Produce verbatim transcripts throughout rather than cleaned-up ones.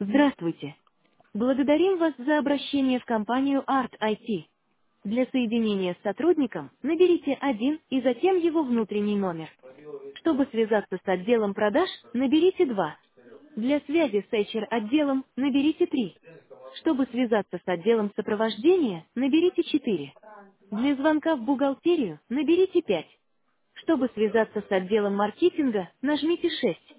Здравствуйте. Благодарим вас за обращение в компанию Art ай ти. Для соединения с сотрудником наберите один и затем его внутренний номер. Чтобы связаться с отделом продаж, наберите два. Для связи с эйч ар-отделом наберите три. Чтобы связаться с отделом сопровождения, наберите четыре. Для звонка в бухгалтерию наберите пять. Чтобы связаться с отделом маркетинга, нажмите шесть.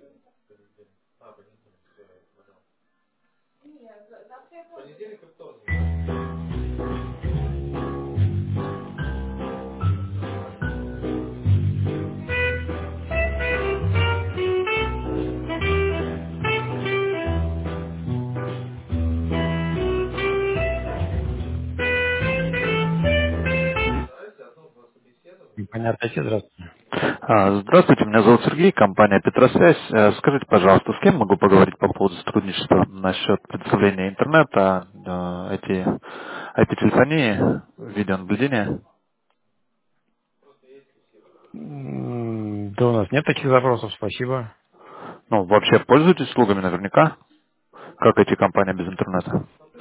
Понятно, отец, здравствуйте. А, Здравствуйте, меня зовут Сергей, компания Петросвязь. Э, Скажите, пожалуйста, с кем могу поговорить по поводу сотрудничества насчет предоставления интернета, э, эти ай пи-телефонии, видеонаблюдения? М, Да у нас нет таких запросов, спасибо. Ну, вообще пользуетесь услугами наверняка, как эти компании без интернета?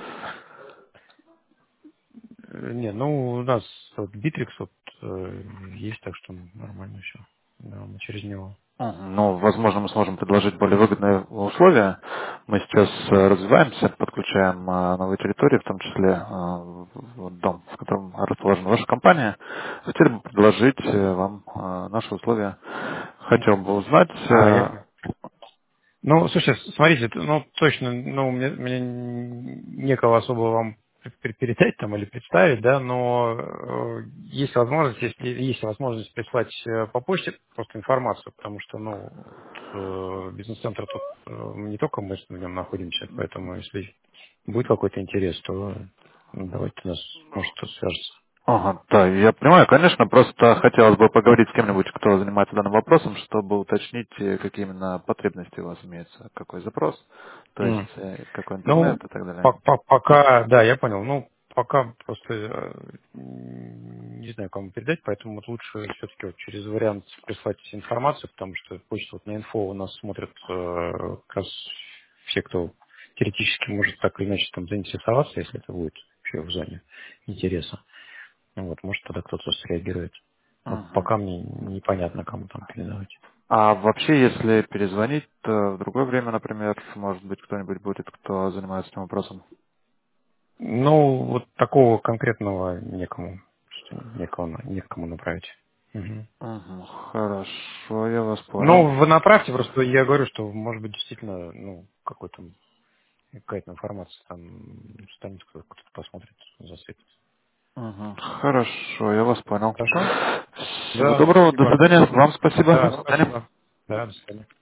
Э, Не, ну у нас вот Bittrex вот э, есть, так что нормально все. Да, мы через него. Мгм. Ну, возможно, мы сможем предложить более выгодные условия. Мы сейчас э, развиваемся, подключаем э, новые территории, в том числе э, в- в дом, в котором расположена ваша компания. Хотели бы предложить э, вам э, наши условия. Хотел бы узнать. А, э, я Ну, слушайте, смотрите, т- ну, точно, ну, мне, мне некого особо вам пер- передать там или представить, да, но э, есть возможность, если есть возможность прислать э, по почте просто информацию, потому что, ну, вот, э, бизнес-центр тут э, не только мы в нем находимся, поэтому если будет какой-то интерес, то ну, давайте нас, может, кто свяжется. Ага, да, я понимаю, конечно, просто хотелось бы поговорить с кем-нибудь, кто занимается данным вопросом, чтобы уточнить, э, какие именно потребности у вас имеются, какой запрос, то есть М. э, какой Ну, интернет и так далее. по- по- пока, да, я понял. Ну, пока просто э, м, не знаю, кому передать, поэтому вот лучше все-таки вот через вариант прислать информацию, потому что почта вот на инфо у нас смотрят э, как раз все, кто теоретически может так или иначе там заинтересоваться, если это будет вообще в зоне интереса. Ну вот, может, тогда кто-то среагирует. Ну, Мгм. пока мне непонятно, кому там передавать. А вообще, если перезвонить, то в другое время, например, может быть, кто-нибудь будет, кто занимается этим вопросом? Ну, вот такого конкретного некому, что некому, некому направить. Мгм. Мгм. Хорошо, я вас понял. Ну, вы направьте, просто я говорю, что может быть действительно, ну, какой-то какая-то информация там станет, кто- кто-то посмотрит, засветит. Мгм. Хорошо, я вас понял. Хорошо? Всего Да, доброго, до спасибо. свидания. Вам спасибо. Да, До свидания. спасибо. Да, до свидания.